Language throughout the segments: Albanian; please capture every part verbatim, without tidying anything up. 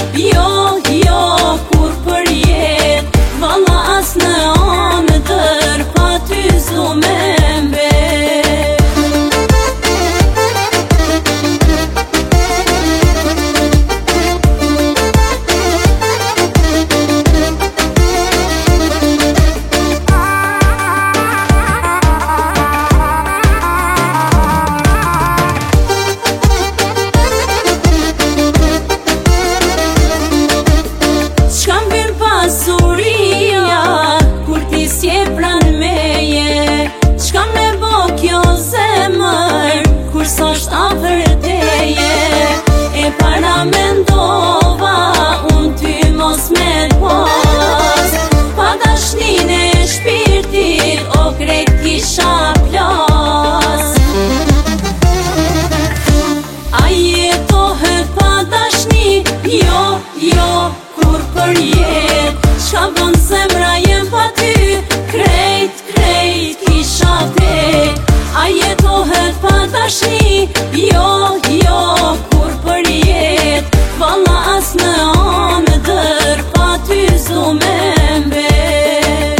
jo, jo, kur për jet. Valla as në anë tër pa ty zu me mbet. Pasuria, kur ti s'je pran meje, qka me bo kjo zemër, kur s'osht afër teje. E para mendova, unë ty mos me t'pas, pa dashnin e shpirtit, o krejt kisha plas. A jetohet pa dashni, jo, jo, kur për jet. Qa bën zemra jem pa ty, krejt, krejt kisha vdek. A jetohet pa dashni, jo, jo, kur për jet. Valla as në anë dër pa ty zu me mbet.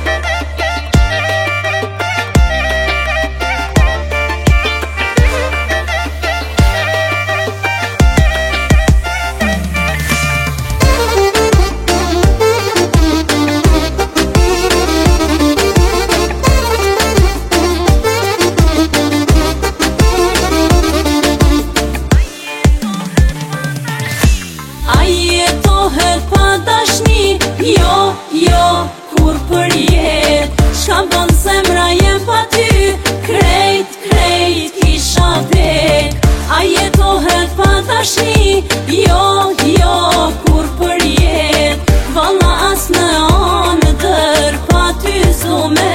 Jetohet pa dashni, jo, jo, kur për jet. Qka bën zemra jem pa ty, krejt, krejt kisha vdek. A jetohet pa dashni, jo, jo, kur për jet. Valla as në anë dër pa ty zu me